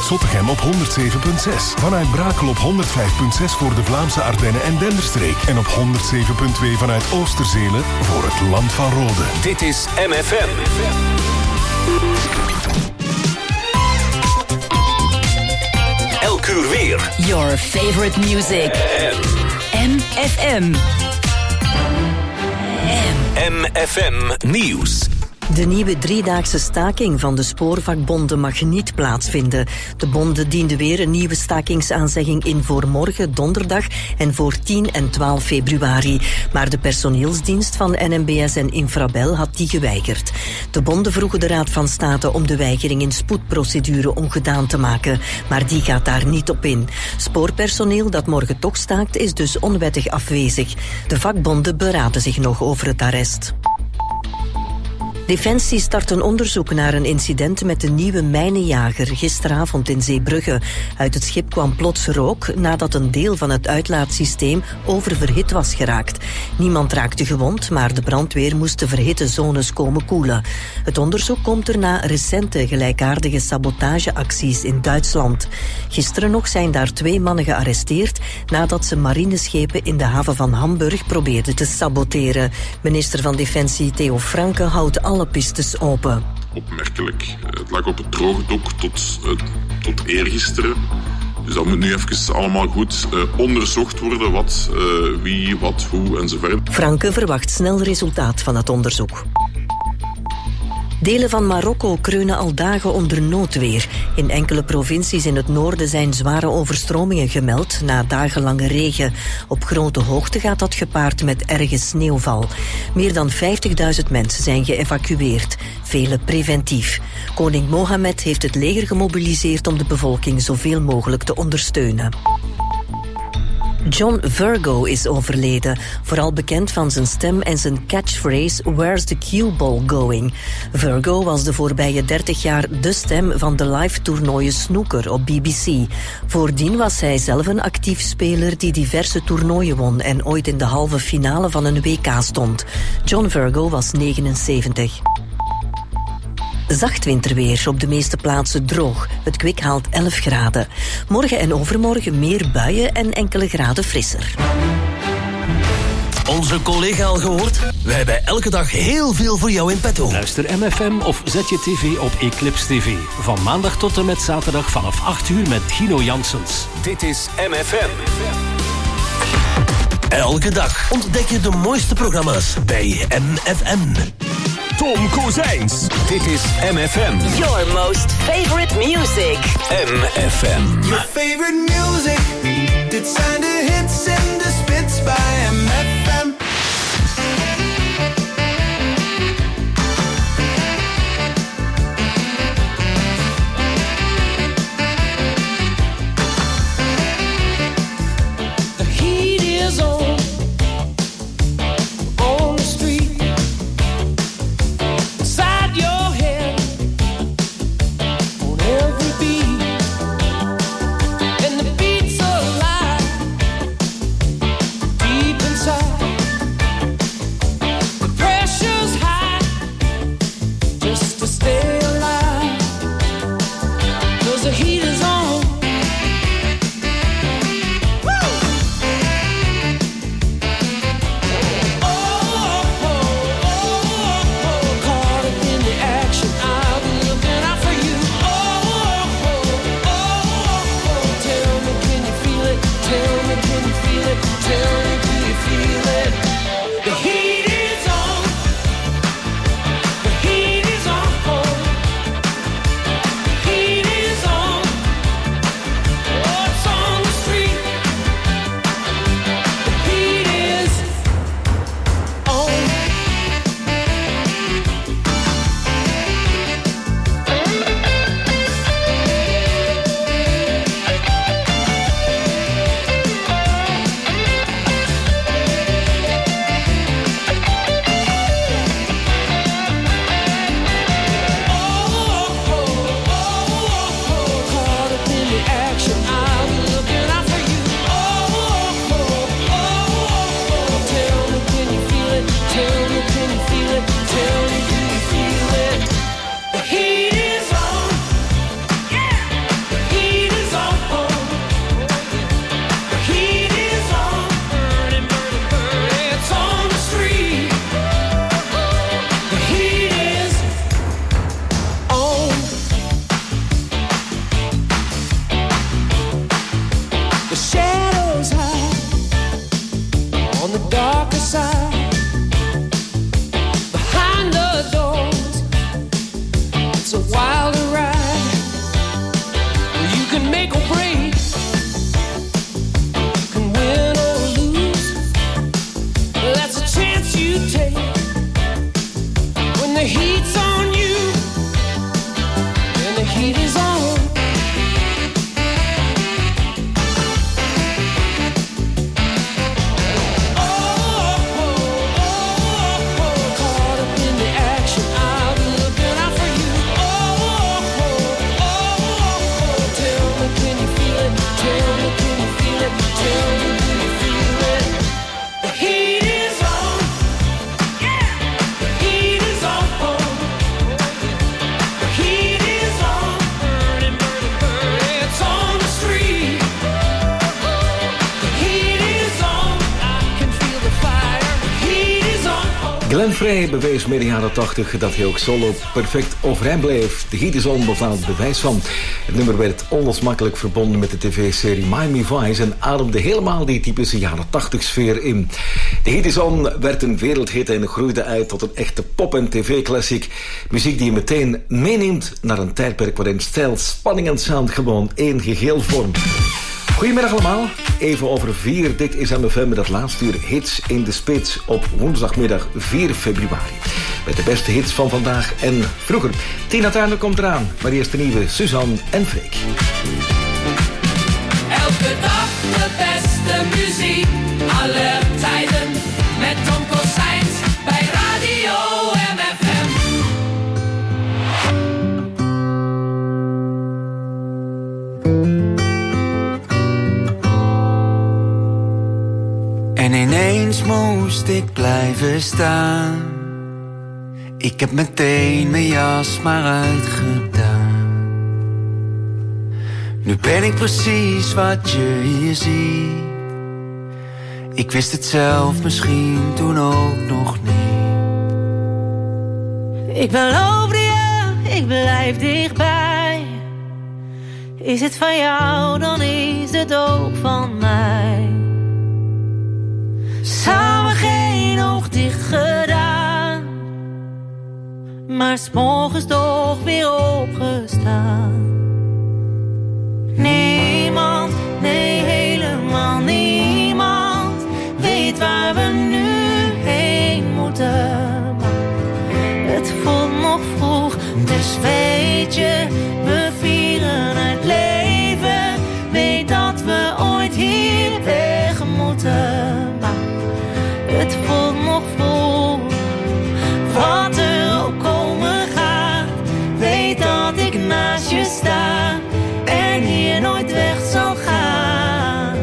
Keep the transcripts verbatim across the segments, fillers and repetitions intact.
Zottegem op honderd zeven komma zes. Vanuit Brakel op honderd vijf komma zes voor de Vlaamse Ardennen en Denderstreek. En op honderd zeven komma twee vanuit Oosterzele voor het Land van Rode. Dit is M F M. Elk uur weer. Your favorite music. M F M. M F M Nieuws. De nieuwe driedaagse staking van de spoorvakbonden mag niet plaatsvinden. De bonden dienden weer een nieuwe stakingsaanzegging in voor morgen, donderdag en voor tien en twaalf februari. Maar de personeelsdienst van N M B S en Infrabel had die geweigerd. De bonden vroegen de Raad van State om de weigering in spoedprocedure ongedaan te maken. Maar die gaat daar niet op in. Spoorpersoneel dat morgen toch staakt is dus onwettig afwezig. De vakbonden beraden zich nog over het arrest. Defensie start een onderzoek naar een incident met de nieuwe mijnenjager gisteravond in Zeebrugge. Uit het schip kwam plots rook nadat een deel van het uitlaatsysteem oververhit was geraakt. Niemand raakte gewond, maar de brandweer moest de verhitte zones komen koelen. Het onderzoek komt er na recente gelijkaardige sabotageacties in Duitsland. Gisteren nog zijn daar twee mannen gearresteerd nadat ze marineschepen in de haven van Hamburg probeerden te saboteren. Minister van Defensie Theo Franke houdt alle pistes open. Opmerkelijk. Het lag op het droge dok tot, uh, tot eergisteren. Dus dat moet nu even allemaal goed uh, onderzocht worden. Wat, uh, wie, wat, hoe enzovoort. Franke verwacht snel resultaat van het onderzoek. Delen van Marokko kreunen al dagen onder noodweer. In enkele provincies in het noorden zijn zware overstromingen gemeld na dagenlange regen. Op grote hoogte gaat dat gepaard met erge sneeuwval. Meer dan vijftigduizend mensen zijn geëvacueerd, vele preventief. Koning Mohammed heeft het leger gemobiliseerd om de bevolking zoveel mogelijk te ondersteunen. John Virgo is overleden, vooral bekend van zijn stem en zijn catchphrase Where's the cue ball going? Virgo was de voorbije dertig jaar de stem van de live toernooien snooker op B B C. Voordien was hij zelf een actief speler die diverse toernooien won en ooit in de halve finale van een W K stond. John Virgo was negenenzeventig. Zacht winterweer, op de meeste plaatsen droog. Het kwik haalt elf graden. Morgen en overmorgen meer buien en enkele graden frisser. Onze collega al gehoord? Wij hebben elke dag heel veel voor jou in petto. Luister M F M of zet je tv op Eclipse T V. Van maandag tot en met zaterdag vanaf acht uur met Gino Janssens. Dit is M F M. Elke dag ontdek je de mooiste programma's bij M F M. Tom Kozijns. Dit is M F M. Your most favorite music. M F M. Your favorite music. Dit zijn de hits en de spits bij M F M. The heat is on. Glenn Frey bewees midden jaren tachtig dat hij ook solo perfect overeind bleef. De Heat is On was daar het bewijs van. Het nummer werd onlosmakelijk verbonden met de tv-serie Miami Vice en ademde helemaal die typische jaren tachtig sfeer in. De Heat is On werd een wereldhit en groeide uit tot een echte pop- en tv-klassiek. Muziek die je meteen meeneemt naar een tijdperk waarin stijl, spanning en sound gewoon één geheel vormt. Goedemiddag allemaal. Even over vier. Dit is M F M met het laatste uur hits in de spits op woensdagmiddag vier februari. Met de beste hits van vandaag en vroeger. Tina Turner komt eraan, maar eerst de nieuwe Suzanne en Freek. Elke dag de beste muziek, alle tijden, met Tom Cossijns bij Radio M F M. En ineens moest ik blijven staan. Ik heb meteen mijn jas maar uitgedaan. Nu ben ik precies wat je hier ziet. Ik wist het zelf misschien toen ook nog niet. Ik beloofde je, ik blijf dichtbij. Is het van jou, dan is het ook van mij. Samen geen oog dicht gedaan, maar 's morgens toch weer opgestaan. Niemand, nee helemaal niemand, weet waar we nu heen moeten. Maar het voelt nog vroeg, dus weet je, we vieren het leven. Weet dat we ooit hier weg moeten. Het voelt nog vol, wat er ook komen gaat. Weet dat ik naast je sta en hier nooit weg zal gaan.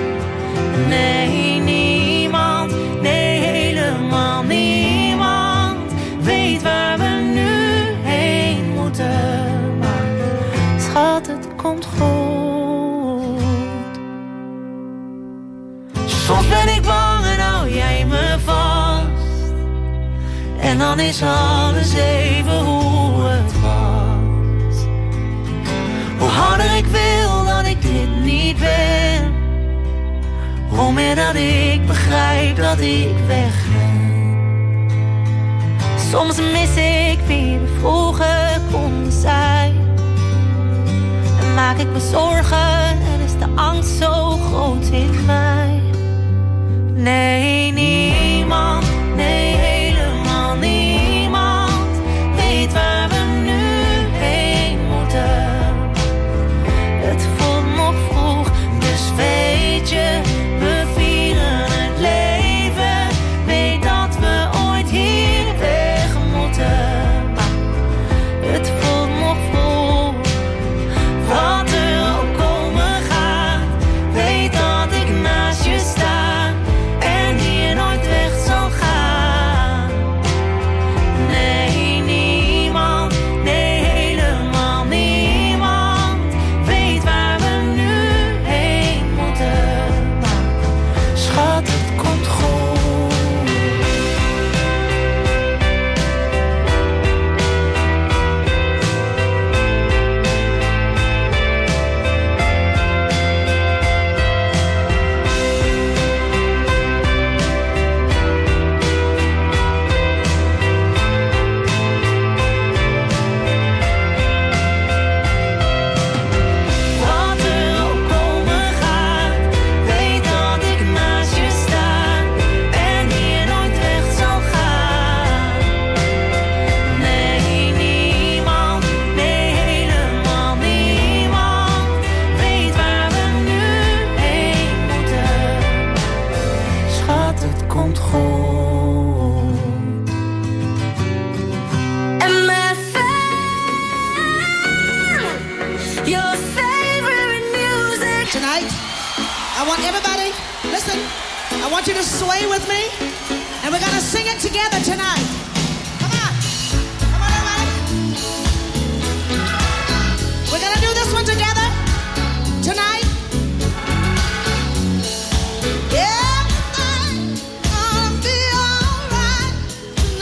Nee, niemand, nee helemaal niemand, weet waar we nu heen moeten. Maar schat, het komt goed. Soms ben ik bang en hou jij me vast. En dan is alles even hoe het was. Hoe harder ik wil dat ik dit niet ben, hoe meer dat ik begrijp dat ik weg ben. Soms mis ik wie we vroeger konden zijn. En maak ik me zorgen en is de angst zo groot in mij. Nee, niemand, nee helemaal niemand, weet waar we nu heen moeten. Het voelt nog vroeg, dus weet je, we vieren het leven. Weet dat we ooit hier weg moeten. Maar het voelt nog vroeg, wat er ook komen gaat. Weet dat ik naast je sta en hier nooit weg zal gaan. Nee, niemand, nee helemaal niemand, weet waar we nu heen moeten. Maar schat, het komt goed. Wat er ook komen gaat, weet dat ik naast je sta en hier nooit weg zal gaan. Nee, niemand, nee helemaal niemand, weet waar we nu heen moeten. Schat, het komt goed. M F M, your favorite music. Tonight, I want everybody, listen, I want you to sway with me, and we're gonna sing it together tonight. Come on, come on everybody. We're gonna do this one together tonight. Yeah, I'm gonna be alright.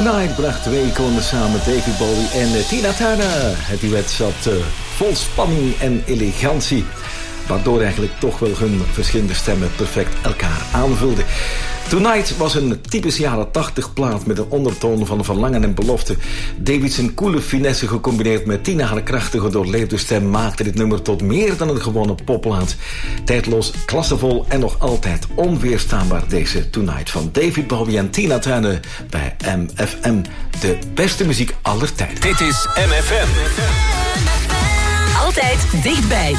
Tonight bracht twee iconen samen, David Bowie en uh, Tina Turner. Het duet zat uh, vol spanning en elegantie, waardoor eigenlijk toch wel hun verschillende stemmen perfect elkaar aanvulden. Tonight was een typisch jaren tachtig plaat met een ondertoon van verlangen en belofte. David's coole finesse gecombineerd met Tina haar krachtige doorleefde stem maakte dit nummer tot meer dan een gewone popplaat. Tijdloos, klassevol en nog altijd onweerstaanbaar, deze Tonight van David Bowie en Tina Turner bij M F M. De beste muziek aller tijden. Dit is M F M. Altijd dichtbij.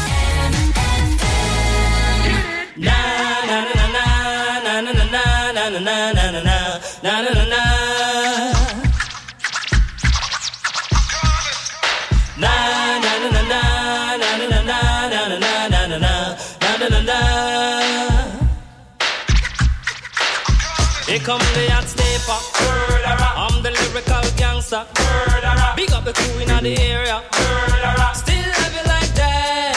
Na na na na na na na na na na na na na na na na. Na na na na na na na na na na na na na na na na. Here come the hot stepper. I'm the lyrical gangster. Big up the crew in the area. Still have it like that.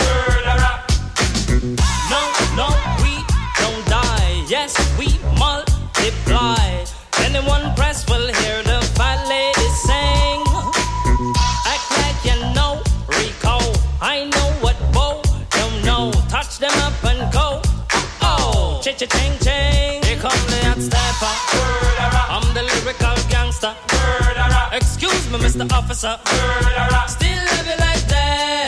No, no, we don't die. Yes, we multiply. Anyone press will hear the fat lady sing. Act like you know Rico. I know what Bo don't know. Touch them up and go. Oh, cha cha ching ching. Here come the hot stepper. I'm the lyrical gangster. Excuse me, Mister Officer. Still have it like that.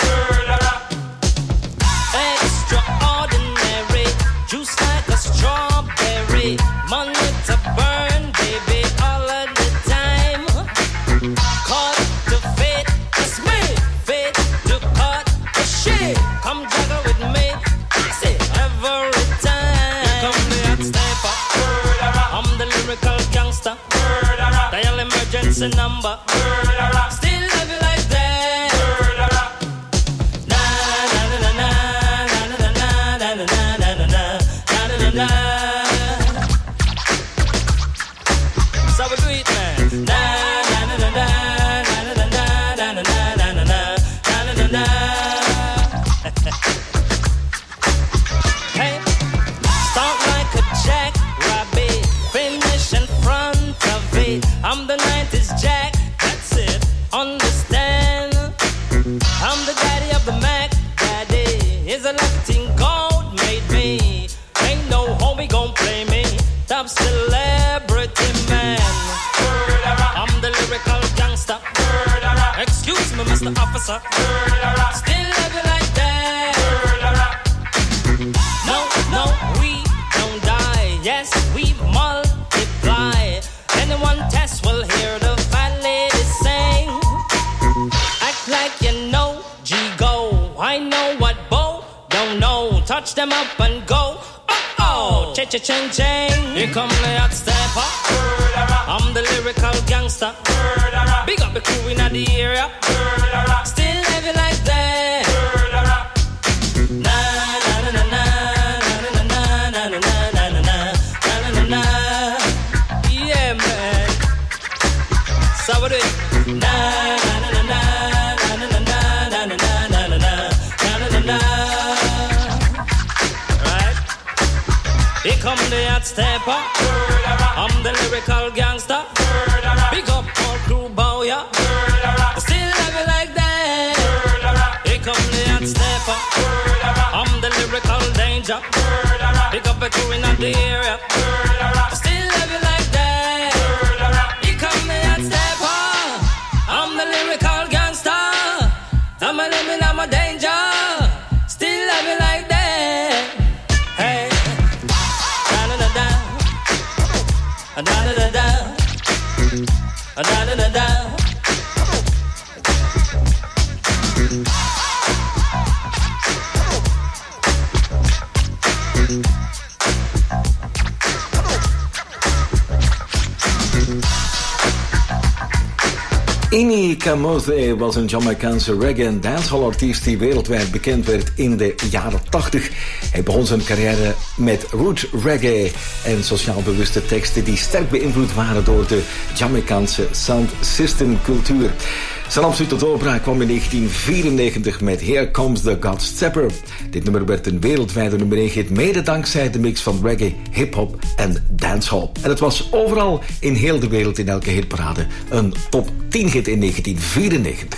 Extraordinary, juice like a strawberry. Money to burn, baby, all of the time. Caught the fate, it's me. Fate to cut the shit. Come juggle with me, I say every time. Here come the hot stepper. I'm the lyrical gangster. Dial emergency number. Still love you like that. Na na na na na na na na na na na na na na. So we do it, man. Na na na na na na na na na na na na na na na. Hey, start like a jackrabbit, finish in front of it. I'm the nineties Jack, that's it. Understand? I'm the daddy of the Mac. Daddy is a Latin gold made me. Ain't no homie gon' play me. Top celebrity man. I'm the lyrical gangster. Excuse me, Mister Officer. Still love you like that. No, no, we don't die. Yes, we multiply. Anyone test will hear the fat lady sing. Act like you know G-Go. I know what Bo don't know. Touch them up and go. Oh, cha cha ching ching. Here come the hot stepper. I'm the lyrical gangster. Big up the crew in the area. Still have it like that. Na na na na na na na na na na na na na na. Yeah, man. So we do it. Na na na na na na na na na na na na na na. Right. Here come the hot stepper. I'm the lyrical gangster. Big up all crew bow ya. Still have it like that. Here come the hot stepper. I'm the lyrical danger. Big up the crew in the area. Still have it like that. Here come the hot stepper. I'm the lyrical gangster. I'm a living, I'm a danger. Still have it like that. Hey. Da da da da, da da da da. Ini Kamoze was een Jamaicaanse reggae- en dancehall-artiest die wereldwijd bekend werd in de jaren tachtig. Hij begon zijn carrière met root reggae en sociaal bewuste teksten die sterk beïnvloed waren door de Jamaicaanse sound system cultuur. Zijn absolute doorbraak kwam in negentien vierennegentig met Here Comes the Godstepper. Dit nummer werd een wereldwijde nummer één hit, mede dankzij de mix van reggae, hip-hop en dancehall. En het was overal in heel de wereld in elke hitparade een top tien hit in negentien vierennegentig.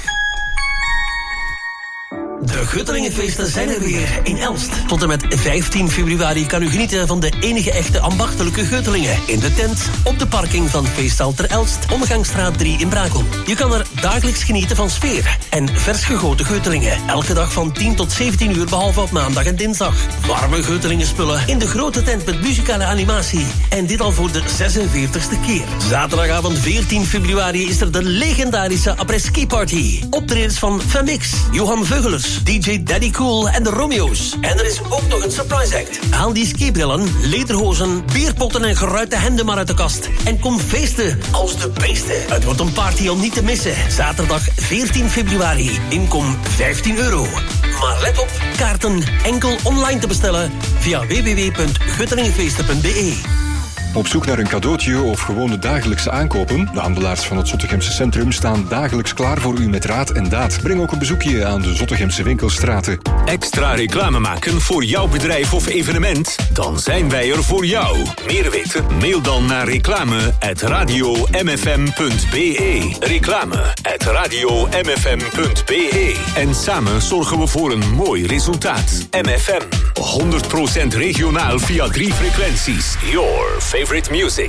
De Guttelingenfeesten zijn er weer in Elst. Tot en met vijftien februari kan u genieten van de enige echte ambachtelijke Guttelingen. In de tent, op de parking van Feesthal ter Elst, Omgangsstraat drie in Brakel. Je kan er dagelijks genieten van sfeer en vers gegoten Guttelingen. Elke dag van tien tot zeventien uur, behalve op maandag en dinsdag. Warme Guttelingenspullen in de grote tent met muzikale animatie. En dit al voor de zesenveertigste keer. Zaterdagavond veertien februari is er de legendarische après-ski party. Optredens van Femix, Johan Veugelers, D J Daddy Cool en de Romeo's. En er is ook nog een surprise act. Haal die skibrillen, lederhozen, bierpotten en geruite hemden maar uit de kast. En kom feesten als de beesten. Het wordt een party om niet te missen. Zaterdag veertien februari. Inkom vijftien euro. Maar let op, kaarten enkel online te bestellen via w w w punt guttelingenfeesten punt b e. Op zoek naar een cadeautje of gewone dagelijkse aankopen? De handelaars van het Zottegemse Centrum staan dagelijks klaar voor u met raad en daad. Breng ook een bezoekje aan de Zottegemse winkelstraten. Extra reclame maken voor jouw bedrijf of evenement? Dan zijn wij er voor jou. Meer weten? Mail dan naar reclame at radio m f m punt b e. Reclame at radio m f m punt b e. En samen zorgen we voor een mooi resultaat. M F M, honderd procent regionaal via drie frequenties. Your favorite music.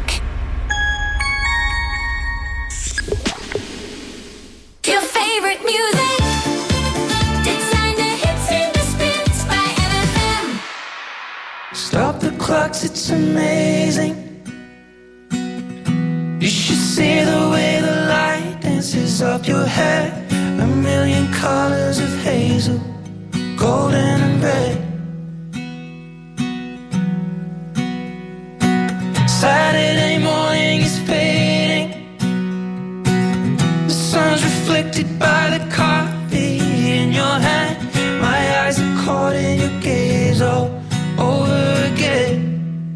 Your favorite music. Design the hits and the spins by M F M. Stop the clocks, it's amazing. You should see the way the light dances up your hair. A million colors of hazel, golden and red. Saturday morning is fading. The sun's reflected by the coffee in your hand. My eyes are caught in your gaze all over again.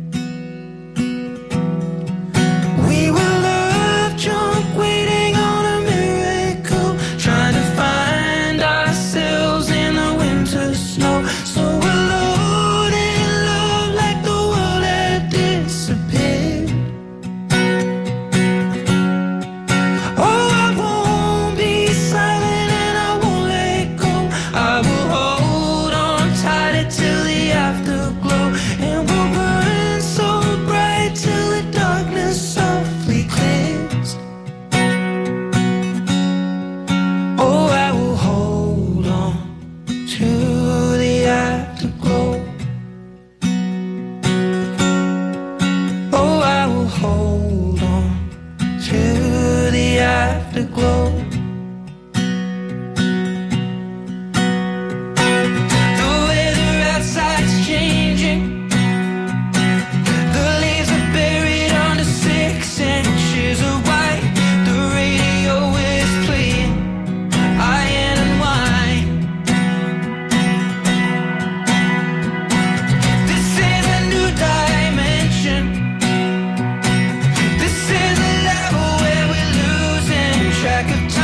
We were love drunk, waiting on a miracle, trying to find ourselves in the winter snow. So alone in love, like the world had disappeared. Oh, I won't be silent and I won't let go. I will hold on tight till the afterglow, and we'll burn so bright till the darkness softly clears. Oh, I will hold on to the afterglow. Oh, I will hold on to the afterglow. The weather outside's changing. The leaves are buried under six inches of white. The radio is playing iron and wine. This is a new dimension. This is a level where we're losing track of time.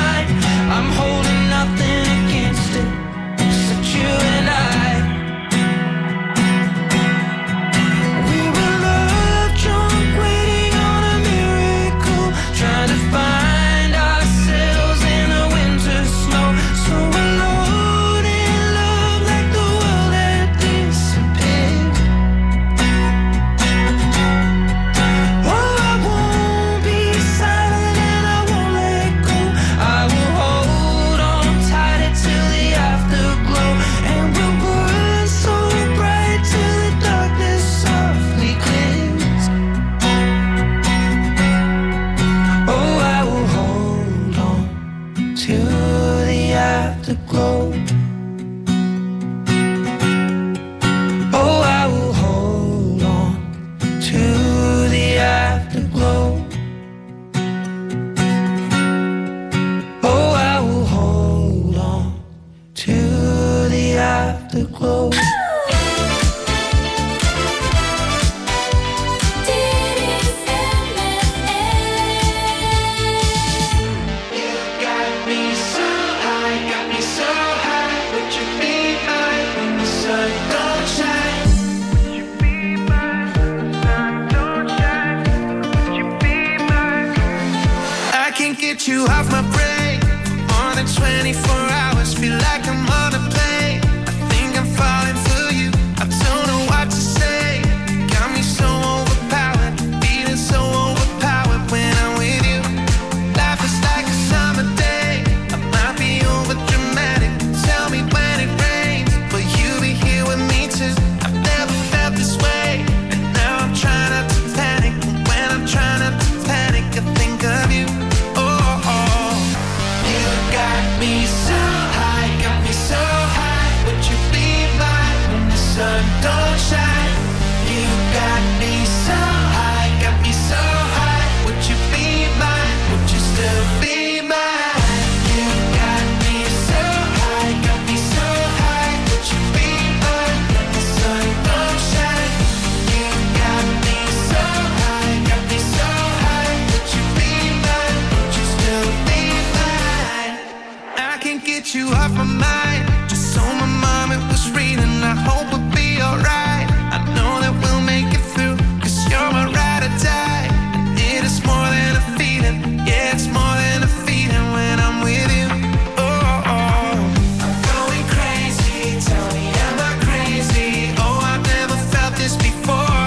get you off my brain for more than twenty-four hours. Feel like I'm on a plane. I think I'm falling for you. I don't know what to say. Got me so overpowered, feeling so overpowered when I'm with you. Life is like a summer day. I might be over dramatic. Tell me when it rains, will you be here with me too? I've never felt this way, and now I'm trying not to panic. And when I'm trying not to panic, I think of you. Oh, oh. You got me so high, got me so high. Would you be mine when the sun don't shine? You got me so high, got me so high. Would you be mine? Would you still be mine? You got me so high, got me so high. Would you be mine when the sun don't shine? You got me so high, got me so high. Would you be mine? Would you still be mine? I can't get you off my mind. Just so my mom it was reading. I hope we'll be alright. I know that we'll make it through, cause you're my ride or die. And it is more than a feeling. Yeah, it's more than a feeling when I'm with you. Oh, oh. I'm going crazy. Tell me, am I crazy? Oh, I've never felt this before.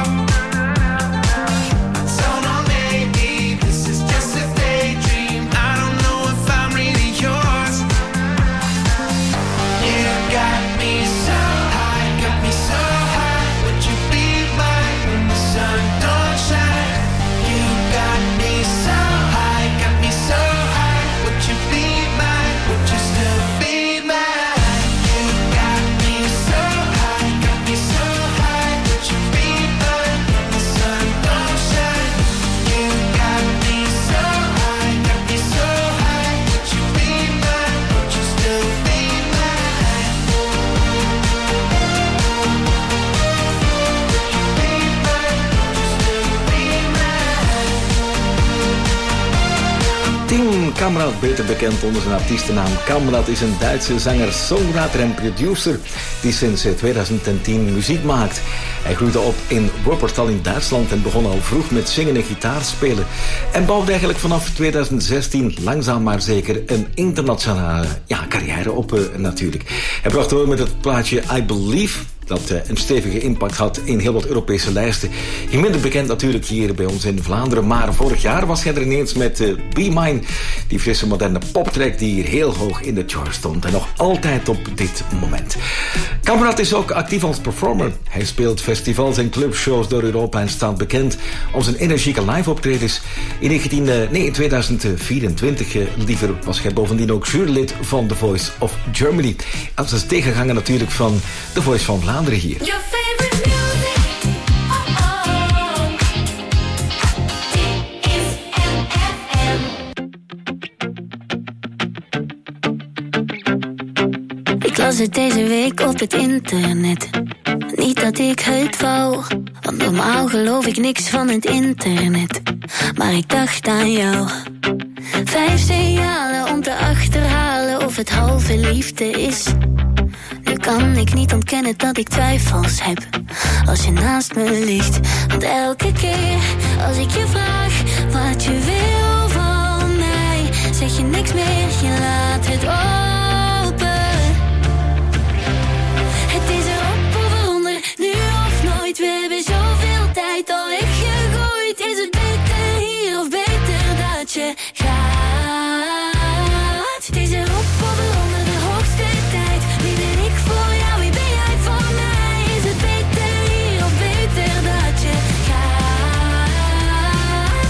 I don't know, maybe this is just a daydream. I don't know if I'm really yours. You got me so high, got me so high. Would you be mine when the sun don't shine? You got me so high, got me so high. Would you be mine? Would you still be mine? You got me so high, got me so high. Would you be mine when the sun don't shine? You got me so high, got me so high. Would you be mine? Would you still be mine? Tim Kamrat, beter bekend onder zijn artiestennaam Kamrat, is een Duitse zanger, songwriter en producer die sinds twintig tien muziek maakt. Hij groeide op in Wuppertal in Duitsland en begon al vroeg met zingen en gitaarspelen. En bouwde eigenlijk vanaf twintig zestien langzaam maar zeker een internationale ja, carrière op uh, natuurlijk. Hij bracht door met het plaatje I Believe, dat uh, een stevige impact had in heel wat Europese lijsten. Ging minder bekend natuurlijk hier bij ons in Vlaanderen, maar vorig jaar was hij er ineens met uh, Be Mine, die frisse moderne poptrack die hier heel hoog in de chart stond en nog altijd op dit moment. Kamrat is ook actief als performer. Hij speelt festivals en clubshows door Europa en staat bekend om zijn energieke live-optredens. In, negentien, nee, in tweeduizend vierentwintig uh, liever was hij bovendien ook jurylid van The Voice of Germany. Als is tegenganger natuurlijk van The Voice van Vlaanderen hier. Your favorite music, oh oh, dit is M F M. Ik las het deze week op het internet. Niet dat ik het wou, want normaal geloof ik niks van het internet. Maar ik dacht aan jou. Vijf signalen om te achterhalen of het halve liefde is. Nu kan ik niet ontkennen dat ik twijfels heb als je naast me ligt. Want elke keer als ik je vraag wat je wil van mij, zeg je niks meer, je laat het open. Het is erop of eronder, nu of nooit. We hebben zoveel tijd al weggegooid. Is het beter hier of beter dat je gaat? Het is erop of eronder, de hoogste tijd. Wie ben ik voor jou, wie ben jij voor mij? Is het beter hier of beter dat je gaat?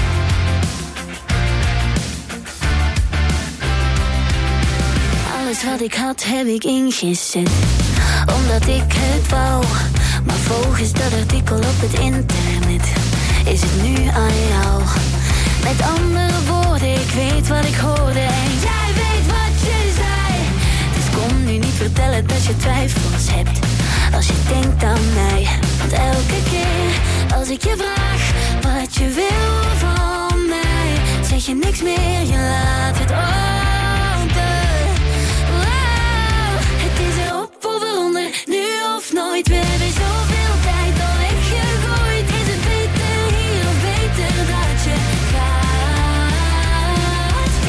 Alles wat ik had heb ik ingezet, omdat ik het wou. Maar volgens dat artikel op het internet is het nu aan jou. Met andere woorden, ik weet wat ik hoorde en jij weet wat je zei. Dus kom nu niet vertellen dat je twijfels hebt als je denkt aan mij. Want elke keer als ik je vraag wat je wil van mij, zeg je niks meer, je laat het open. Wow, het is erop of eronder, nu of nooit. We hebben zoveel tijd al weggegooid. Is het beter hier of beter dat je gaat?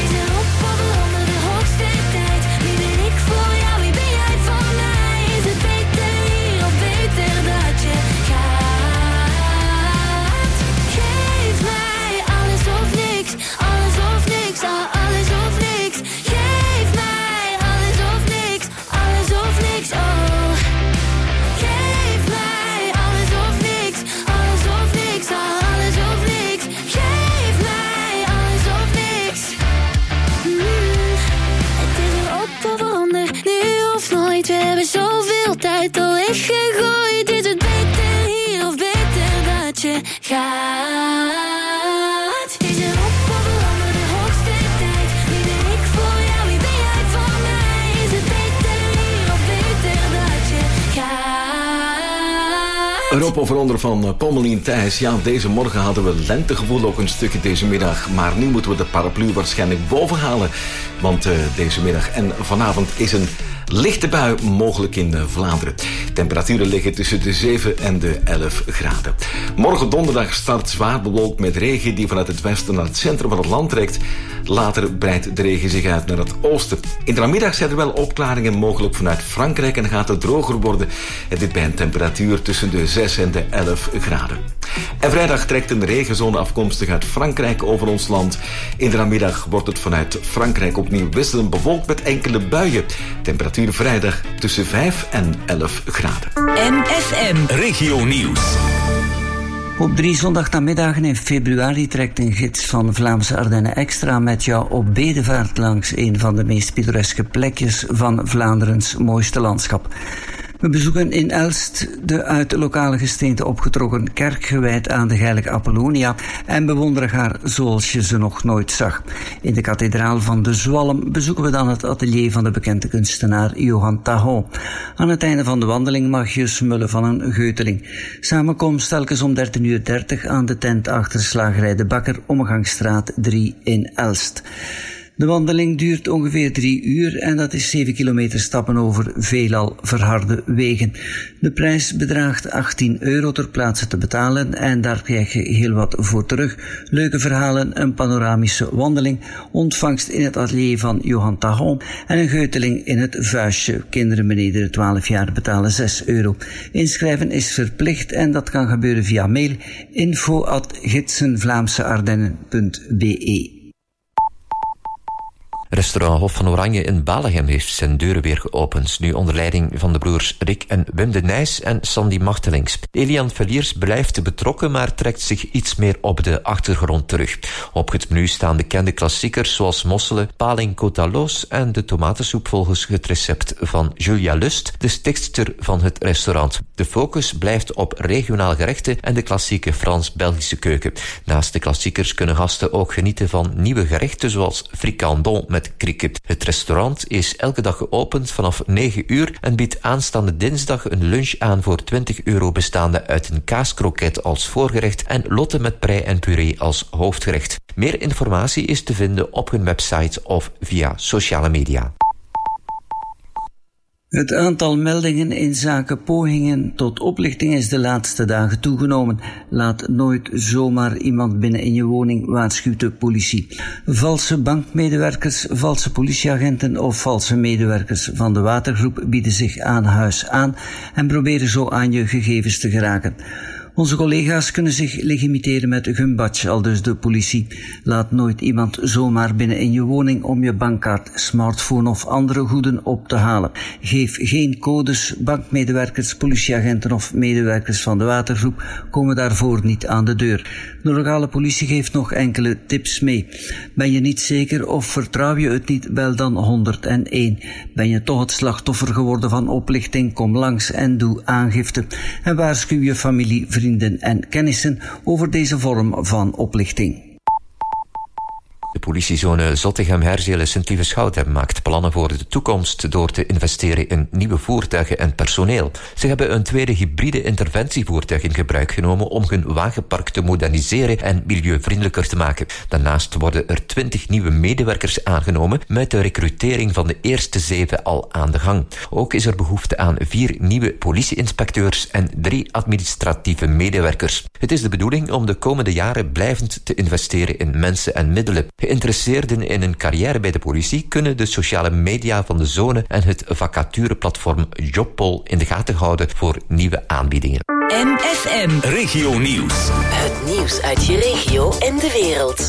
dat je gaat. Is er op of onder de hoogste tijd? Wie ben ik voor jou, wie ben jij voor mij? Is het beter hier of beter dat je gaat? Erop of eronder van Pommelien Thijs. Ja, deze morgen hadden we lentegevoel ook een stukje deze middag. Maar nu moeten we de paraplu waarschijnlijk boven halen. Want uh, deze middag en vanavond is een lichte bui mogelijk in uh, Vlaanderen. Temperaturen liggen tussen de zeven en de elf graden. Morgen donderdag start zwaar bewolkt met regen die vanuit het westen naar het centrum van het land trekt. Later breidt de regen zich uit naar het oosten. In de namiddag zijn er wel opklaringen mogelijk vanuit Frankrijk en gaat het droger worden. En dit bij een temperatuur tussen de zes en de elf graden. En vrijdag trekt een regenzone afkomstig uit Frankrijk over ons land. In de namiddag wordt het vanuit Frankrijk opnieuw wisselend bewolkt met enkele buien. Temperatuur vrijdag tussen vijf en elf graden. M F M Regio Nieuws. Op drie zondagnamiddagen in februari trekt een gids van Vlaamse Ardennen Extra met jou op bedevaart langs een van de meest pittoreske plekjes van Vlaanderens mooiste landschap. We bezoeken in Elst de uit lokale gesteente opgetrokken kerk gewijd aan de heilige Apollonia en bewonderen haar zoals je ze nog nooit zag. In de kathedraal van de Zwalm bezoeken we dan het atelier van de bekende kunstenaar Johan Tahon. Aan het einde van de wandeling mag je smullen van een geuteling. Samenkomst telkens om dertien uur dertig aan de tent achter slagerij De Bakker, Omgangsstraat drie in Elst. De wandeling duurt ongeveer drie uur en dat is zeven kilometer stappen over veelal verharde wegen. De prijs bedraagt achttien euro ter plaatse te betalen en daar krijg je heel wat voor terug. Leuke verhalen, een panoramische wandeling, ontvangst in het atelier van Johan Tahon en een geuteling in het vuistje. Kinderen beneden de twaalf jaar betalen zes euro. Inschrijven is verplicht en dat kan gebeuren via mail info at gidsenvlaamseardennen punt b e. Restaurant Hof van Oranje in Balegem heeft zijn deuren weer geopend, nu onder leiding van de broers Rick en Wim de Nijs en Sandy Machtelings. Elian Velliers blijft betrokken, maar trekt zich iets meer op de achtergrond terug. Op het menu staan bekende klassiekers zoals mosselen, paling côte en de tomatensoep volgens het recept van Julia Lust, de stichtster van het restaurant. De focus blijft op regionale gerechten en de klassieke Frans-Belgische keuken. Naast de klassiekers kunnen gasten ook genieten van nieuwe gerechten zoals fricandon met krikken. Het restaurant is elke dag geopend vanaf negen uur en biedt aanstaande dinsdag een lunch aan voor twintig euro bestaande uit een kaaskroket als voorgerecht en lotte met prei en puree als hoofdgerecht. Meer informatie is te vinden op hun website of via sociale media. Het aantal meldingen in zaken pogingen tot oplichting is de laatste dagen toegenomen. Laat nooit zomaar iemand binnen in je woning, waarschuwt de politie. Valse bankmedewerkers, valse politieagenten of valse medewerkers van de watergroep bieden zich aan huis aan en proberen zo aan je gegevens te geraken. Onze collega's kunnen zich legitimeren met hun badge, aldus de politie. Laat nooit iemand zomaar binnen in je woning om je bankkaart, smartphone of andere goeden op te halen. Geef geen codes, bankmedewerkers, politieagenten of medewerkers van de watergroep komen daarvoor niet aan de deur. De lokale politie geeft nog enkele tips mee. Ben je niet zeker of vertrouw je het niet, bel dan honderdéén. Ben je toch het slachtoffer geworden van oplichting, kom langs en doe aangifte. En waarschuw je familie, vrienden en kennissen over deze vorm van oplichting. De politiezone Zottegem-Herzelen-Sint-Lieveschouten maakt plannen voor de toekomst door te investeren in nieuwe voertuigen en personeel. Ze hebben een tweede hybride interventievoertuig in gebruik genomen om hun wagenpark te moderniseren en milieuvriendelijker te maken. Daarnaast worden er twintig nieuwe medewerkers aangenomen, met de recrutering van de eerste zeven al aan de gang. Ook is er behoefte aan vier nieuwe politieinspecteurs en drie administratieve medewerkers. Het is de bedoeling om de komende jaren blijvend te investeren in mensen en middelen. Geïnteresseerden in een carrière bij de politie kunnen de sociale media van de zone en het vacatureplatform Jobpol in de gaten houden voor nieuwe aanbiedingen. M F M Regio Nieuws. Het nieuws uit je regio en de wereld.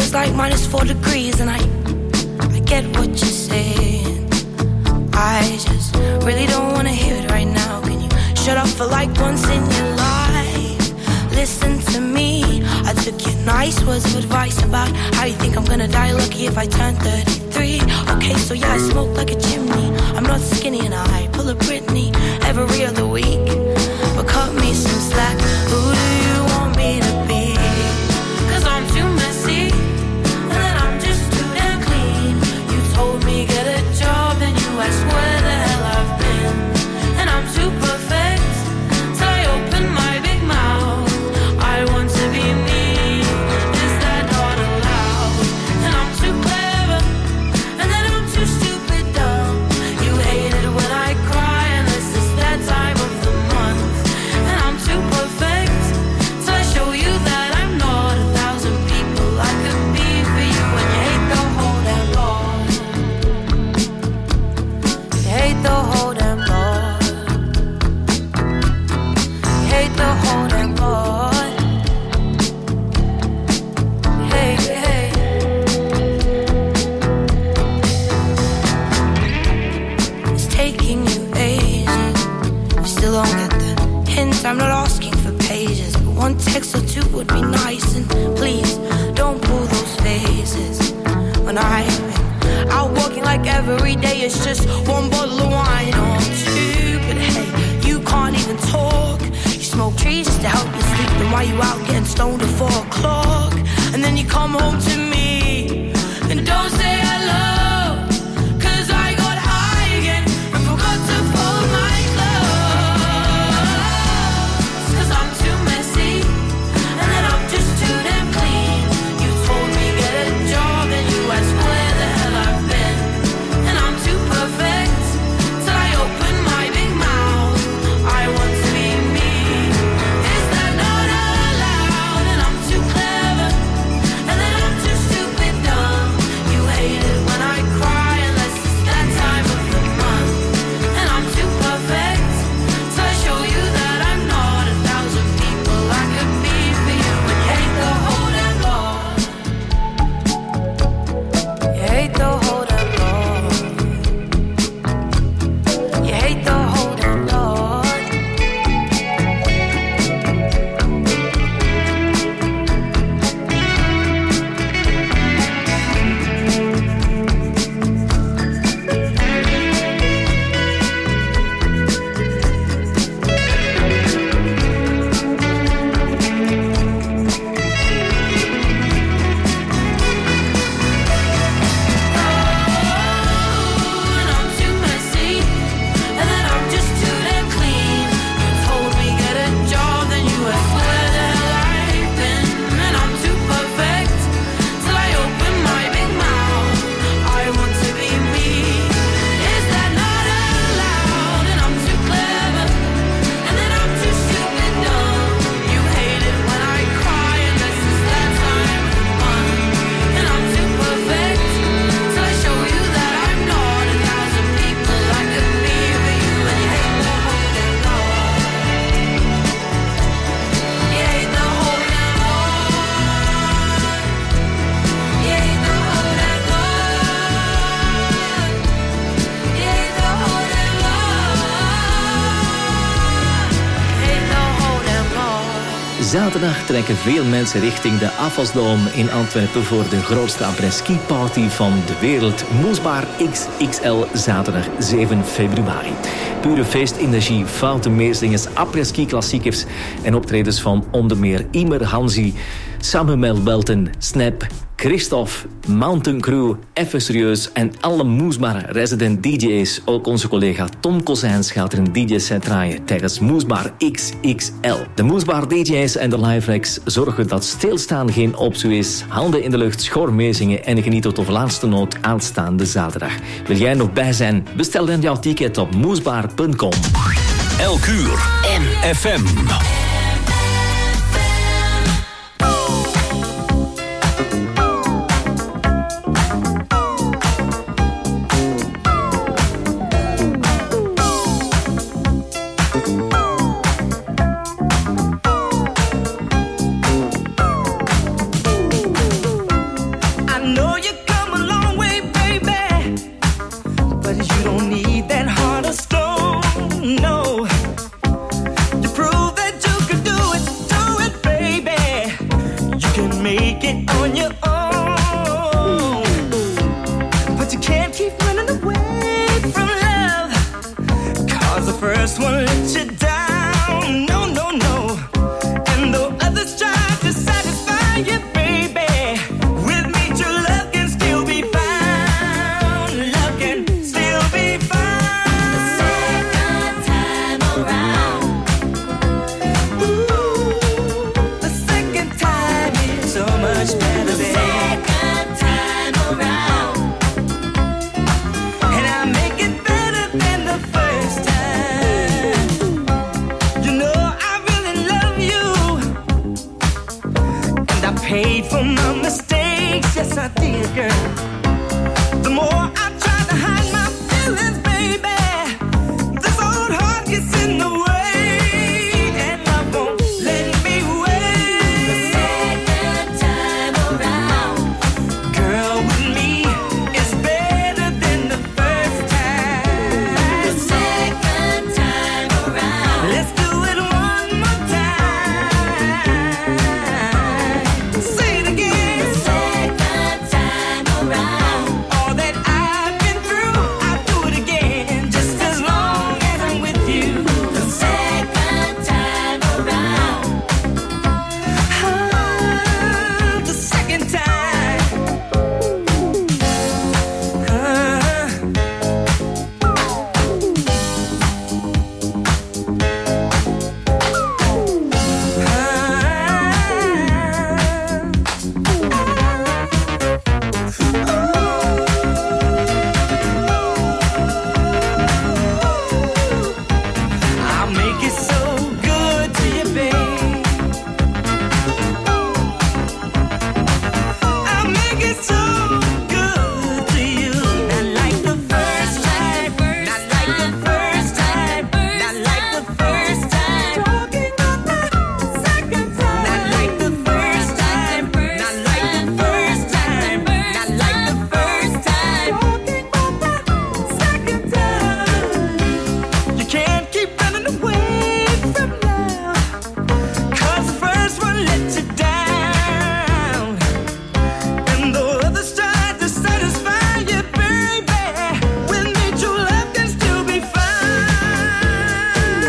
feels like minus four degrees, and I, I get what you're saying. I just really don't wanna hear it right now. Can you shut up for like once in your life? Listen to me. I took your nice words of advice about how you think I'm gonna die lucky if I turn thirty-three. Okay, so yeah, I smoke like a chimney. I'm not skinny and I pull a Britney every other week. But cut me some slack. Who do you want me to be? Cause I'm too messy, and then I'm just too damn clean. You told me get a job, then you asked where the hell I've been. And I'm too perfect, till I open my big mouth. I want to be me, is that not allowed? And I'm too clever, and then I'm too stupid dumb. You hate it when I cry, unless it's that time of the month. And I'm too perfect, till I show you that I'm not a thousand people I could be for you. And you hate the whole damn lot. You hate the whole damn lot. You hate the whole damn lot. Hey, hey. It's taking you ages. You still don't get the hint. I'm not asking for pages, but one text or two would be nice. And please don't pull those faces when I'm out walking like every day. It's just one bottle of wine or two. But hey, you can't even talk. You smoke trees just to help you sleep. Then why you out getting stoned at four o'clock? And then you come home to me and don't say hello. Cause I got high again and forgot to fold my clothes. Cause I'm too messy, and then I'm just too damn clean. You told me get a job, and you asked where the hell I've been. And I'm too perfect, till I open my big mouth. I want to be me, is that not allowed? And I'm too clever, and then I'm too stupid dumb. You hate it when I cry, unless it's that time of the month. And I'm too perfect, so I show you that I'm not a thousand people I could be for you. And you hate the whole damn lot. You hate the whole damn lot. You hate the whole damn lot. And I'm too messy, and then I'm just too damn clean. You told me get a job, then you asked where the hell I've been. And I'm too perfect, till I open my big mouth. I want to be me, is that not allowed? And I'm too clever, and then I'm too stupid dumb. You hate it when I cry, unless it's that time of the month. And I'm too perfect, till I show you that I'm not a thousand people I could be for you. And you hate the whole damn lot. You hate the whole damn lot. You hate the whole damn lot. You hate the whole damn lot. You hate the whole damn lot. Zaterdag trekken veel mensen richting de Afvalsdome in Antwerpen voor de grootste après-ski party van de wereld. Moesbaar X X L, zaterdag zeven februari. Pure feestenergie, foute meezingers, après-ski klassiekers en optredens van onder meer Imer Hansi, Samuel Welten, Snap, Christophe, Mountain Crew, Even Serieus en alle Moesbaar resident D J's. Ook onze collega Tom Kozijns gaat er een D J-set draaien tijdens Moesbaar X X L. De Moesbaar D J's en de live acts zorgen dat stilstaan geen optie is. Handen in de lucht, schor meezingen en geniet tot de laatste noot aanstaande zaterdag. Wil jij nog bij zijn? Bestel dan jouw ticket op moesbaar punt com. Elk uur. M F M. yes I did, girl. The more I try to hide my feelings, baby, this old heart gets in the way, and love won't let me wait. The second time around, girl, with me is better than the first time. The second time around, let's do it one more time. Say it again. The second time around, all that I've been through, I'll do it again, just as long as I'm with you. The second time around, ah, the second time. I'll make it so good to you, babe. I'll make it so good to you. Not like the first time, not like the first time, not like the first time. Talking about the second time. Not like the first time, not like the first time, not like the first time. Talking about the second time. You can't keep running away from now, 'cause the first one let you down, and the others tried to satisfy you, baby. With me, true love can still be found.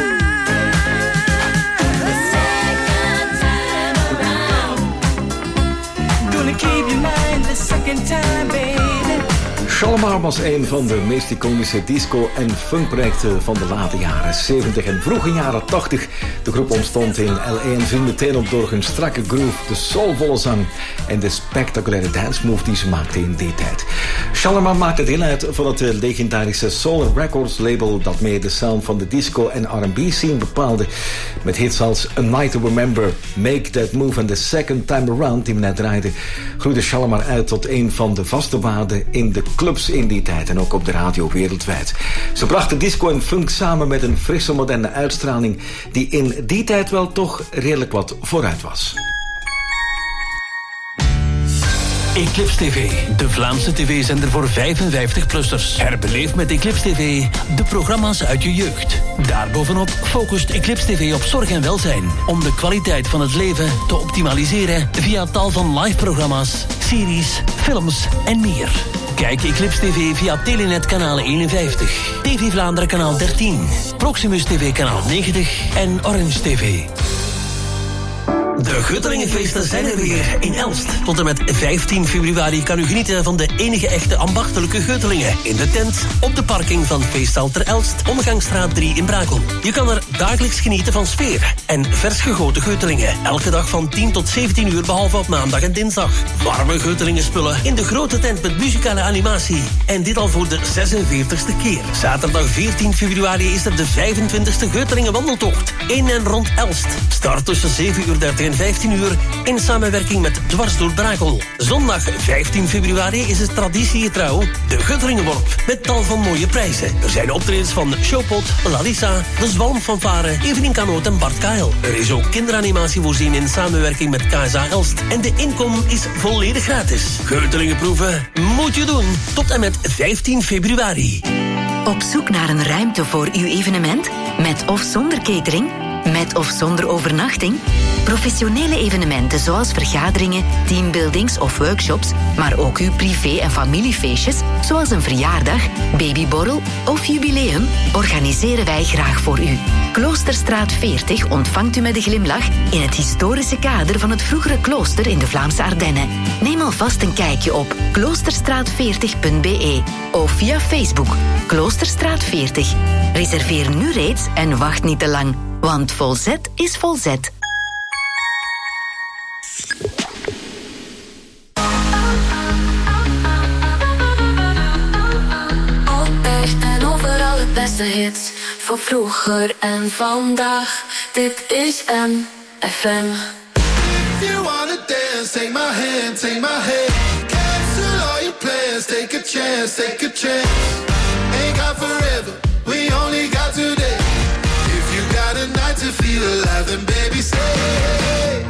The second time around, gonna keep your mind the second time, baby. Shalimar was een van de meest iconische disco- en funkprojecten van de late jaren zeventig en vroege jaren tachtig. De groep ontstond in L A en viel meteen op door hun strakke groove, de soulvolle zang en de spectaculaire dance move die ze maakten in die tijd. Shalimar maakte deel uit van het legendarische Soul Records label dat mee de sound van de disco- en R and B scene bepaalde. Met hits als A Night to Remember, Make That Move en The Second Time Around die we net draaiden, groeide Shalimar uit tot een van de vaste waarden in de clubs in die tijd en ook op de radio wereldwijd. Ze brachten disco en funk samen met een frisse moderne uitstraling die in die tijd wel toch redelijk wat vooruit was. Eclipse T V, de Vlaamse tv-zender voor vijfenvijftig-plussers. Herbeleef met Eclipse T V de programma's uit je jeugd. Daarbovenop focust Eclipse T V op zorg en welzijn, om de kwaliteit van het leven te optimaliseren via tal van live-programma's, series, films en meer. Kijk Eclipse T V via Telenet kanaal eenenvijftig, T V Vlaanderen kanaal dertien, Proximus T V kanaal negentig en Orange T V. De Guttelingenfeesten zijn er weer in Elst. Tot en met vijftien februari kan u genieten van de enige echte ambachtelijke Guttelingen. In de tent, op de parking van Feesthal ter Elst, Omgangsstraat drie in Brakel. Je kan er dagelijks genieten van sfeer en vers gegoten Guttelingen. Elke dag van tien tot zeventien uur, behalve op maandag en dinsdag. Warme Guttelingenspullen in de grote tent met muzikale animatie. En dit al voor de zesenveertigste keer. Zaterdag veertien februari is er de vijfentwintigste Guttelingen wandeltocht. In en rond Elst. Start tussen zeven uur dertig en vijftien uur in samenwerking met Dwars door Brakel. Zondag vijftien februari is het traditiegetrouw de Guttelingenworp met tal van mooie prijzen. Er zijn optredens van Showpot, Lalisa, De Zwalmfanfare, Evelien Kanoot en Bart Kael. Er is ook kinderanimatie voorzien in samenwerking met K S A Elst. En de inkom is volledig gratis. Guttelingenproeven moet je doen tot en met vijftien februari. Op zoek naar een ruimte voor uw evenement? Met of zonder catering? Met of zonder overnachting? Professionele evenementen zoals vergaderingen, teambuildings of workshops, maar ook uw privé- en familiefeestjes, zoals een verjaardag, babyborrel of jubileum, organiseren wij graag voor u. Kloosterstraat veertig ontvangt u met een glimlach in het historische kader van het vroegere klooster in de Vlaamse Ardennen. Neem alvast een kijkje op kloosterstraat veertig punt b e of via Facebook Kloosterstraat veertig. Reserveer nu reeds en wacht niet te lang, want volzet is volzet. Beste hits voor vroeger en vandaag. Dit is M F M. If you wanna dance, take my hand, take my hand. take a chance, take a chance. Ain't got forever, we only got today. If you got a night to feel alive, then baby stay.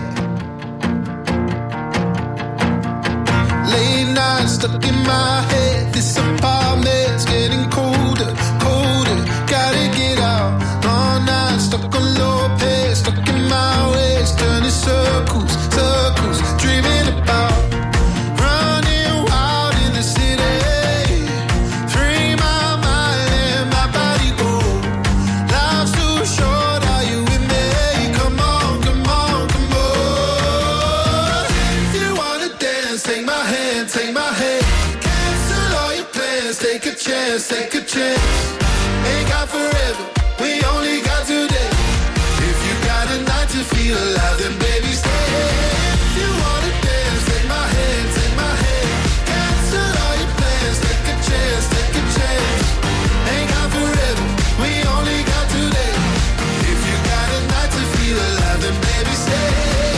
Late nights stuck in my head. This apartment's getting colder, colder. Gotta get out. All night stuck on low pace, stuck in my ways, turning circles, circles, dreaming about running wild in the city. Free my mind and my body go. Life's too short, are you with me? Come on, come on, come on. If you wanna dance, take my hand, take my hand. Cancel all your plans, take a chance, take a chance. Ain't got forever, we only got today. If you got a night to feel alive, then baby stay. If you wanna dance, take my hand, take my hand. Cancel all your plans, take a chance, take a chance. Ain't got forever, we only got today. If you got a night to feel alive, then baby stay.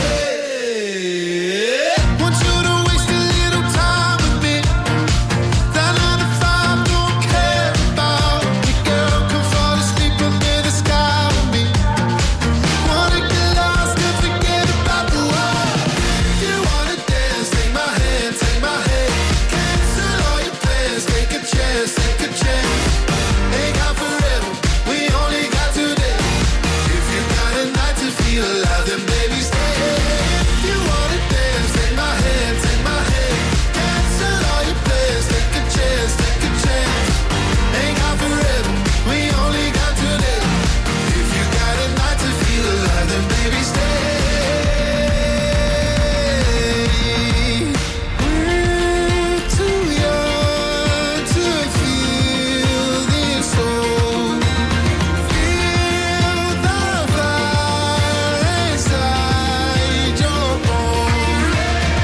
Want you to waste a little time with me. That nine to five don't care about me, girl. Come fall asleep under the sky with me. Wanna get lost and forget about the world. If you wanna dance, take my hand, take my hand. Cancel all your plans, take a chance, take a chance. Ain't got forever, we only got today. If you got a night to feel alive, then baby stay. If you wanna dance, take my hand, take my hand. Cancel all your plans, take a chance, take a chance. Ain't got forever, we only got today. If you got a night to feel alive, then baby stay. We're too young to feel this old. Feel the fire inside your bones.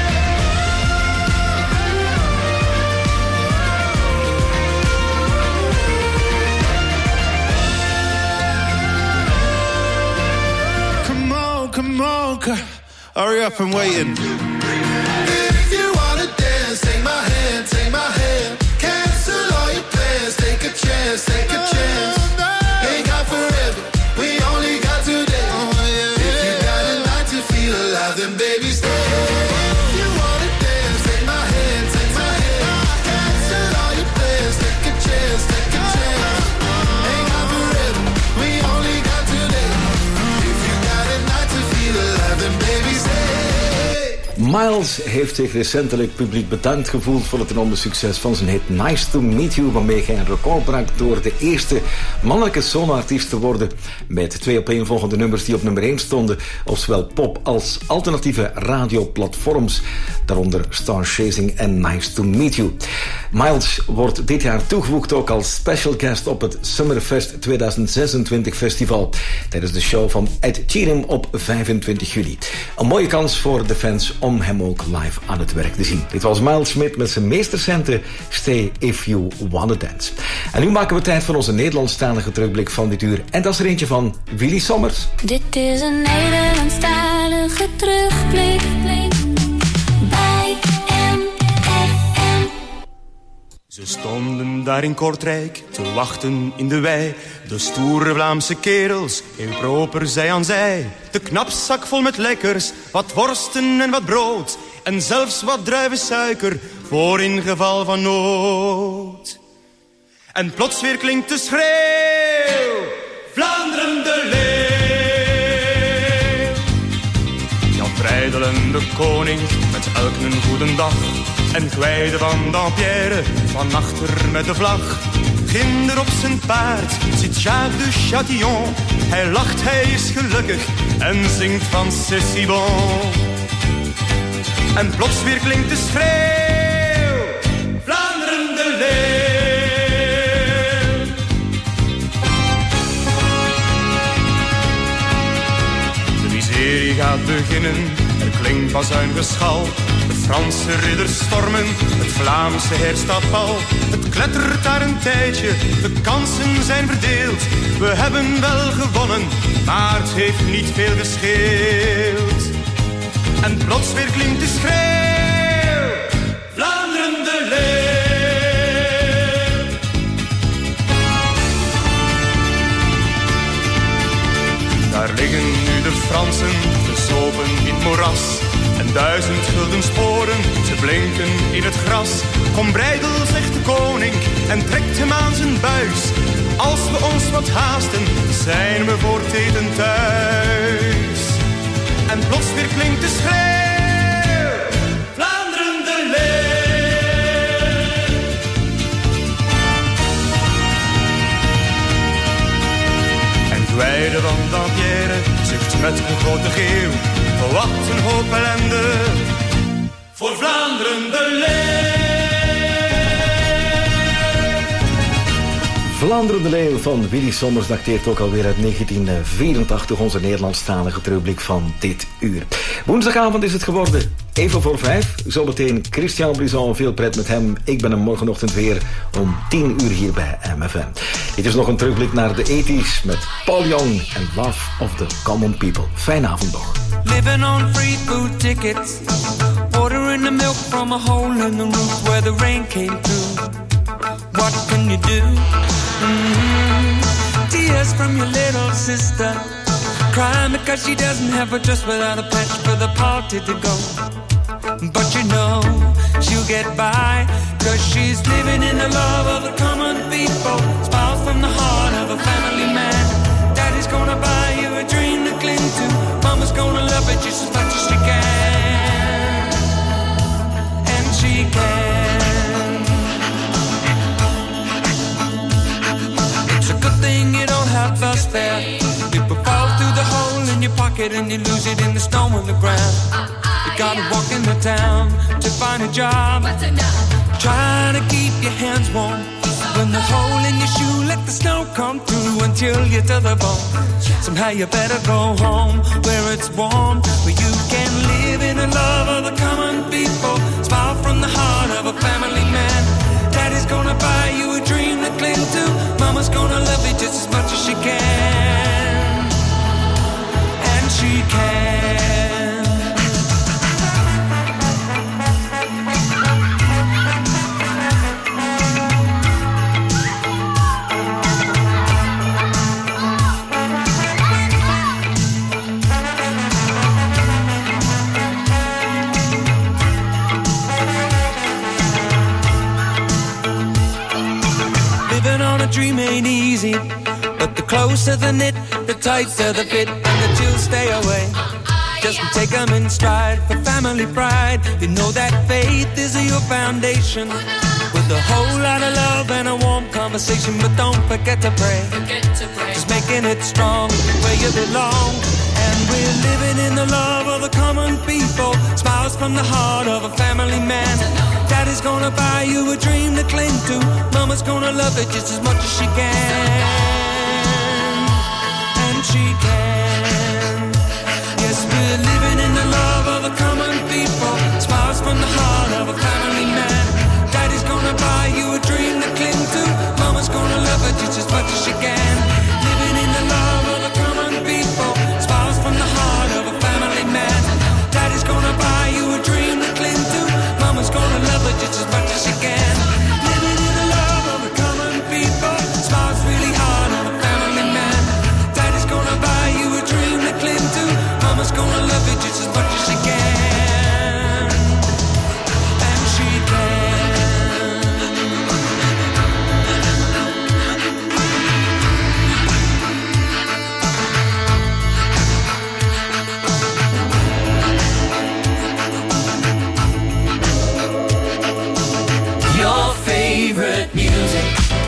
Come on, come on, c- hurry up, I'm waiting. If you wanna dance, take my hand, take my hand. Cancel all your plans, take a chance, take a chance. Ain't got forever, we only got today. If you got a night to feel alive, then baby stay. If you wanna dance, take my hand, take my hand. Cancel all your plans, take a chance, take a chance. Ain't got forever, we only got today. If you got a night to feel alive, then baby stay. Miles heeft zich recentelijk publiek bedankt gevoeld voor het enorme succes van zijn hit Nice to Meet You, waarmee hij een record brak door de eerste mannelijke soloartiest te worden met twee opeenvolgende nummers die op nummer één stonden op zowel pop als alternatieve radioplatforms, daaronder Star Chasing en Nice to Meet You. Miles wordt dit jaar toegevoegd ook als special guest op het Summerfest tweeduizend zesentwintig festival tijdens de show van Ed Sheeran op vijfentwintig juli. Een mooie kans voor de fans om hem ook live aan het werk te zien. Dit was Miles Smith met zijn meest recente Stay If You Wanna Dance. En nu maken we tijd voor onze Nederlandstalige terugblik van dit uur. En dat is er eentje van Willy Sommers. Dit is een Nederlandstalige terugblik bij M F M. Ze stonden daar in Kortrijk te wachten in de wei. De stoere Vlaamse kerels, heel proper zij aan zij. De knapzak vol met lekkers, wat worsten en wat brood. En zelfs wat druivensuiker, voor in geval van nood. En plots weer klinkt de schreeuw, Vlaanderen de leeuw. Jan Breidel en de koning, met elk een goede dag. En Gwijde van Dampierre, van achter met de vlag. Ginder op zijn paard zit Jacques de Chatillon. Hij lacht, hij is gelukkig en zingt van C'est si bon. En plots weer klinkt de schreeuw, Vlaanderen de leeuw. De miserie gaat beginnen, er klinkt bazuingeschal. De Franse ridders stormen, het Vlaamse herstaat pal. Het klettert daar een tijdje, de kansen zijn verdeeld. We hebben wel gewonnen, maar het heeft niet veel gescheeld. En plots weer klinkt de schreeuw, Vlaanderen de leeuw. Duizend gulden sporen, ze blinken in het gras. Kom breidel, zegt de koning, en trekt hem aan zijn buis. Als we ons wat haasten, zijn we voor het eten thuis. En plots weer klinkt de schreeuw. Vlaanderen de leeuw. En Gwijde van Dampierre zucht met een grote geeuw. Wat een hoop ellende voor Vlaanderen de leeuw. Vlaanderen de Leeuw van Willy Sommers dateert ook alweer uit negentien vierentachtig, onze Nederlandstalige terugblik van dit uur. Woensdagavond is het geworden, even voor vijf. Zometeen Christian Brison, veel pret met hem. Ik ben hem morgenochtend weer om tien uur hier bij M F M. Dit is nog een terugblik naar de eighties met Paul Young en Love of the Common People. Fijne avond nog. Living on free food tickets, water in the milk from a hole in the roof where the rain came through. What can you do? Mm-hmm. Tears from your little sister, crying because she doesn't have a dress without a patch for the party to go. But you know she'll get by, cause she's living in the love of the common people. Smiles from the heart of a family man. Daddy's gonna buy you a dream to cling to. Mama's gonna love it just as much as she can. And she can. It's a good thing you don't have us there. People fall through the hole in your pocket and you lose it in the snow on the ground. You gotta walk in the town to find a job. Trying to keep your hands warm. When the hole in your shoe, let the snow come through until you're to the bone. Somehow you better go home where it's warm, where you can live in the love of the common people. Smile from the heart of a family man. Daddy's gonna buy you a dream to cling to. Mama's gonna love you just as much as she can. And she can. Dream ain't easy, but the closer the knit, the tighter the fit, and the chills stay away. Just take them in stride for family pride. You know that faith is your foundation, with a whole lot of love and a warm conversation. But don't forget to pray, just making it strong where you belong. And we're living in the love of the common people. Smiles from the heart of a family man. Daddy's gonna buy you a dream to cling to. Mama's gonna love it just as much as she can. And she can. Yes, we're living in the love of the common people. Smiles from the heart of a family man. Daddy's gonna buy you a dream to cling to. Mama's gonna love it just as much as she can. Living in the love of the common people. Smiles from the heart of a family man. Daddy's gonna buy you a dream to cling to. Mama's gonna love it just as much as she can. Living in the love of the common people. Smiles really hard on a family man. Daddy's gonna buy you a dream to cling to. Mama's gonna love it just as much as she can. And she can. Your favorite music.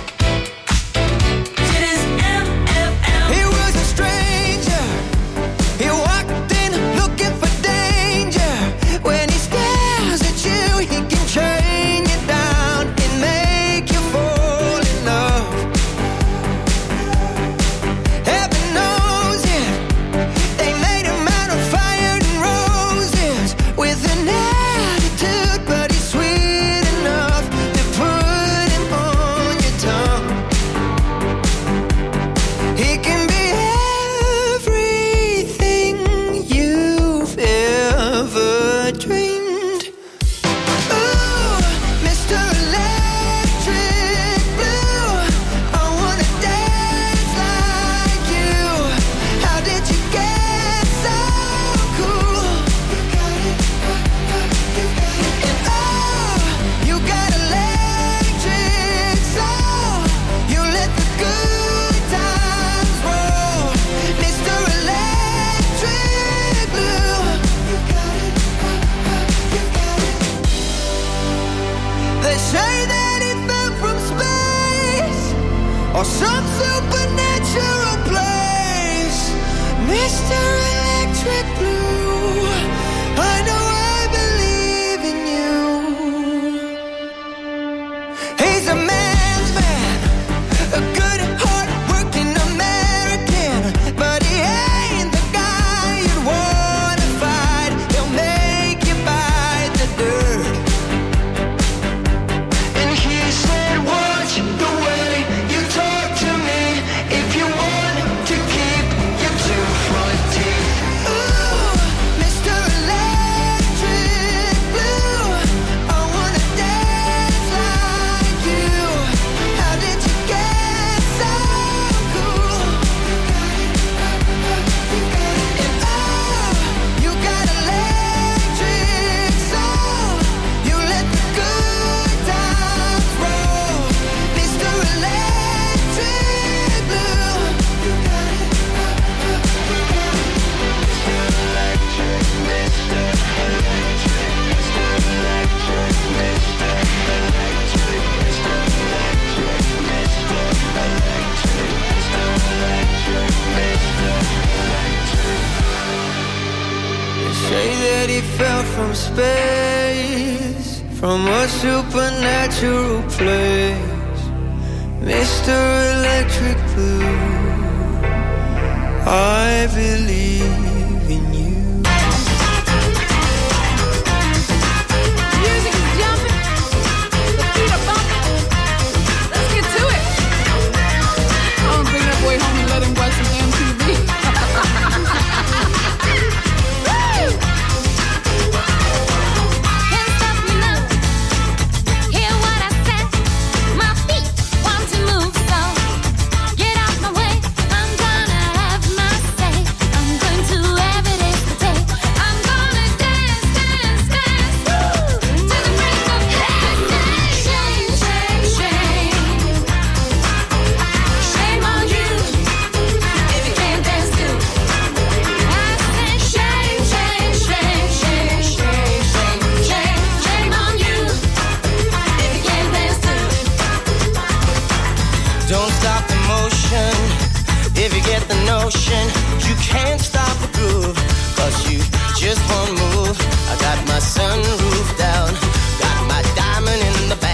It is M F M. He was a stranger. He walked in looking for danger. When he stares at you, he can chain you down and make you fall in love. Heaven knows it. They made him out of fire and roses with an attitude, but he's sweet enough to put him on or some supernatural place. Mister Electric Blue, I know I believe in you. He's a man's man, a good heart working American, but he ain't the guy you'd wanna fight. He'll make you bite the dirt. And he said, watch the way you talk to me if you want to keep your two front teeth. Ooh, Mister Electric Blue, I wanna dance like you. How did you get so cool? And oh, you got electric soul. You let the good times roll. Mister Electric Blue, you got it. Mister Electric, Mister Electric, Mister Electric, Mister Electric, Mister Electric, Mister Electric, Mister Electric. They say that he fell from space, from a supernatural place. Mister Electric Blue, I believe in you. Music is jumping, the feet are bumping. Let's get to it. I'm gonna bring that boy home and let him watch some M T V. Can't stop me now. Hear what I said. My feet want to move, so get out my way. I'm gonna have my say. I'm going to have it every day. I'm gonna dance, dance, dance, woo, to the break of day. Shame, shame, shame. Shame on you if you can't dance too. I said shame, shame, shame, shame, shame, shame, shame, shame on you if you can't dance too. Don't stop the motion if you get the notion. You can't stop the groove, cause you just won't move. I got my sunroof down, got my diamond in the back.